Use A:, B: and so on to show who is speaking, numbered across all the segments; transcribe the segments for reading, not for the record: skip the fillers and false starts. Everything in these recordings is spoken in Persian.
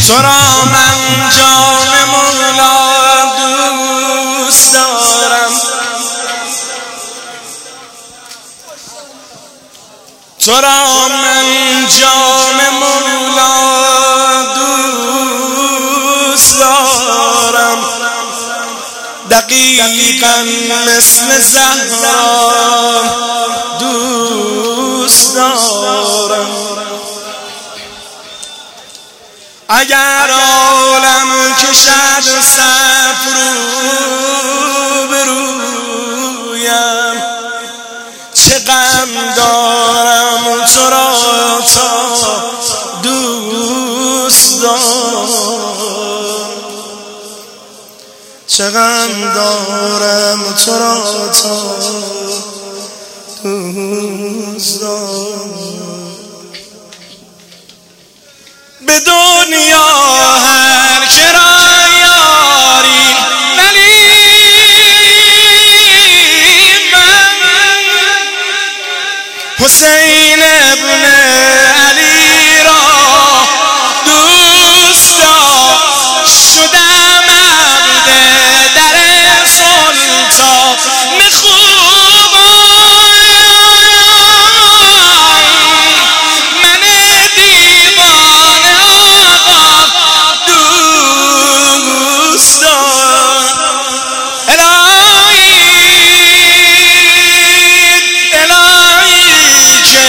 A: تو را من جام مولا دوست دارم، تو را من جام مولا دوست دارم، دقیقاً مثل زهرا دوست دارم. اگر عالم کشد صف رو به رویم، چه غم دارم تو را تا دوست دارم، چه غم دارم تو را تا دوست دارم. به دنیا هر که را یاری، ولی من حسین ابن علی را دوست شدم، عبد در سلطان خوبان، من دیوانه آقا دوست دارم. الهی که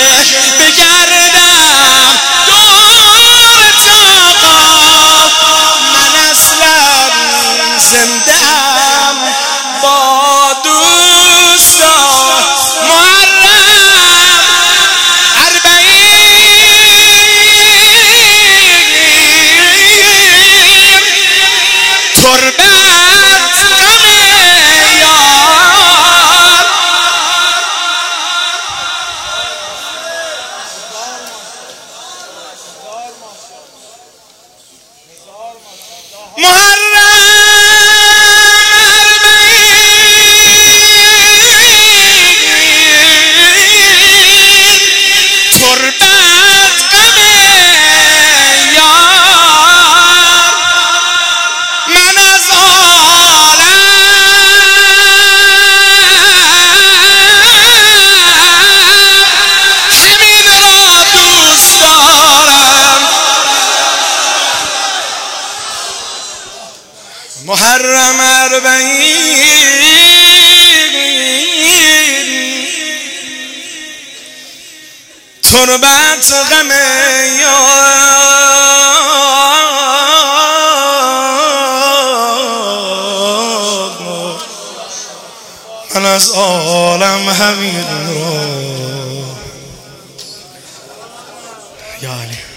A: بگردم دور آقا، من اصلا زنده ام با دوستان. محرم اربعین تربت غم یار، محرم تربت غم یار، من از عالم همین را دوست دارم. محرم اربعین تربت غم یار، من از عالم همین را. یا علی